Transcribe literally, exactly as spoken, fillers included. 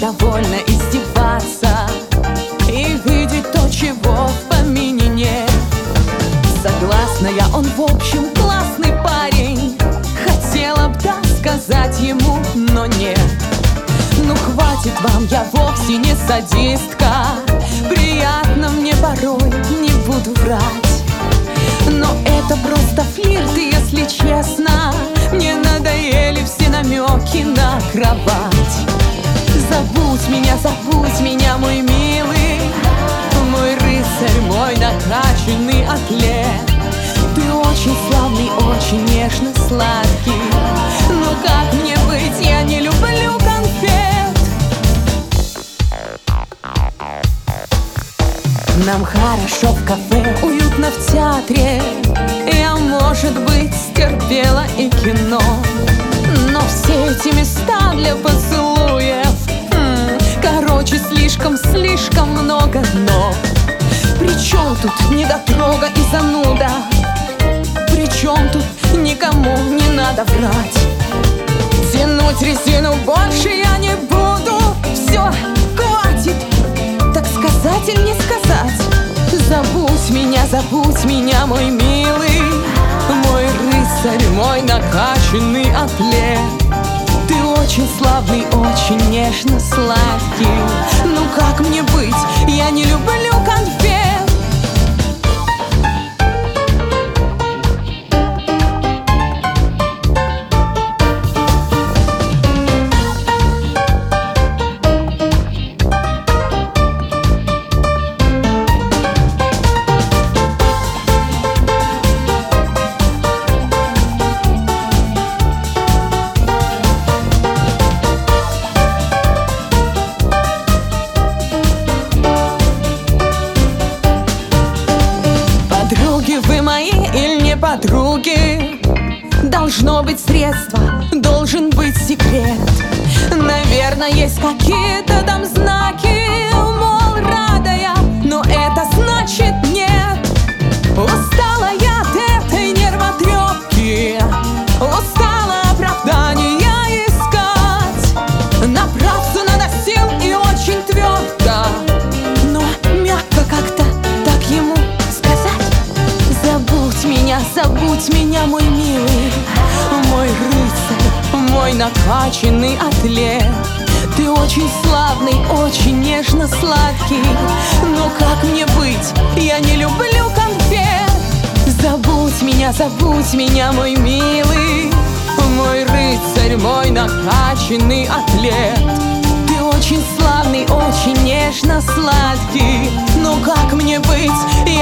довольно издеваться и видеть то, чего в помине нет. Согласна я, он в общем классный парень. Хотела б да сказать ему, но нет. Ну хватит вам, я вовсе не садистка. Приятно мне порой, не буду врать. Но это просто флирт, если честно. Мне надоели все намеки на кровать. Забудь меня, забудь меня, мой милый, мой рыцарь, мой накачанный атлет. Ты очень славный, очень нежно сладкий. Но как мне быть, я не люблю конфет. Нам хорошо в кафе, уютно в театре. Я, может быть, стерпела и кино, но все эти места для поцелуев, м-м, короче, слишком, слишком много но. Причем тут недотрога и зануда? Причем тут никому не надо врать? Тянуть резину больше я не буду. Все, хватит, так сказать или не сказать? Забудь меня, забудь меня, мой милый, мой рыцарь, мой накачанный атлет. Ты очень славный, очень нежно сладкий. Ну как мне быть, я не люблю конфет. Подруги вы мои или не подруги? Должно быть средство, должен быть секрет. Наверное, есть какие-то там знаки, мол, рада я, но это значит нет. Устала я от этой нервотрепки, устала оправдания искать. Набраться надо сил и очень твердо, но мягко как-то так ему сказать. Забудь меня, забудь меня, мой милый, мой рыцарь, мой накачанный атлет. Ты очень славный, очень нежно сладкий. Но как мне быть, я не люблю конфет. Забудь меня, забудь меня, мой милый, мой рыцарь, мой накачанный атлет. Ты очень славный, очень нежно сладкий. Но как мне быть,